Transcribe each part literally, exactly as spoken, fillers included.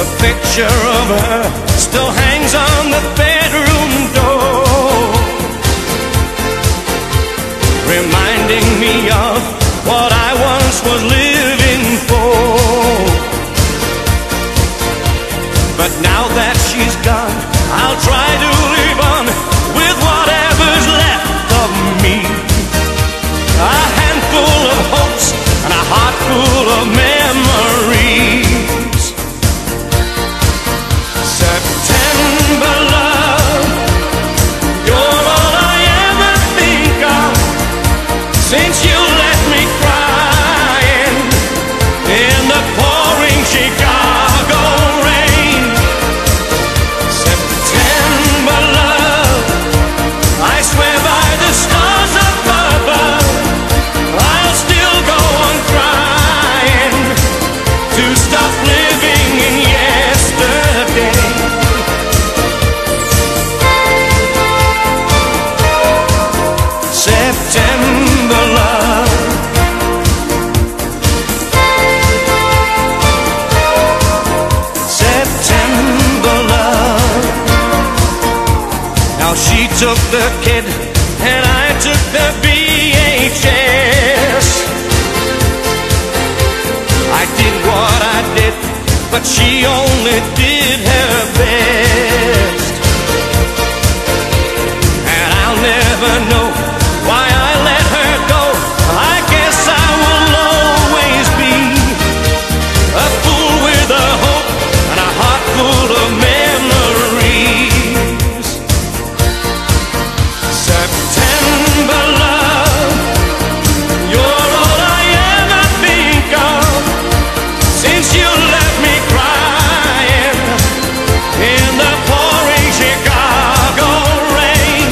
The picture of her still hangs on the bedroom door, reminding me of what I once was living for. But now that she's gone, I'll try to live on with whatever's left of me. A handful of hopes and a heart full of memories. September love, you're all I ever think of, since you left me crying in the pouring Chicago rain. September love, I swear by the stars up above, I'll still go on crying to stop living in yesterday. September love, September love. Now she took the kid and I took the B H S. I did what I did, but she only did her best. And I'll never know why I let her go. I guess I will always be a fool with a hope and a heart full of memories. September love, you're all I ever think of, since you left me crying in the pouring Chicago rain.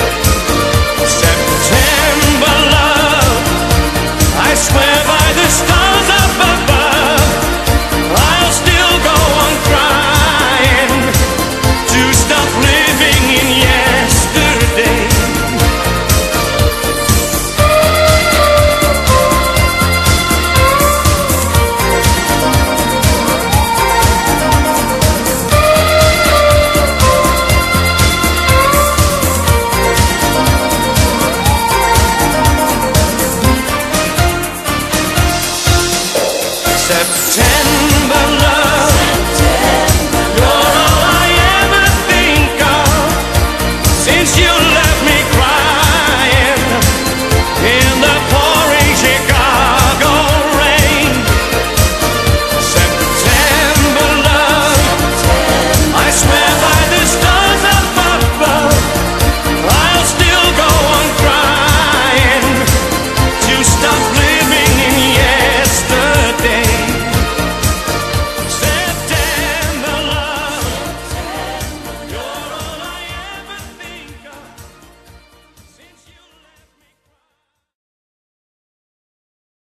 September love, I swear by the stars up above, I'll still go on crying to stop living in yesterday. September love.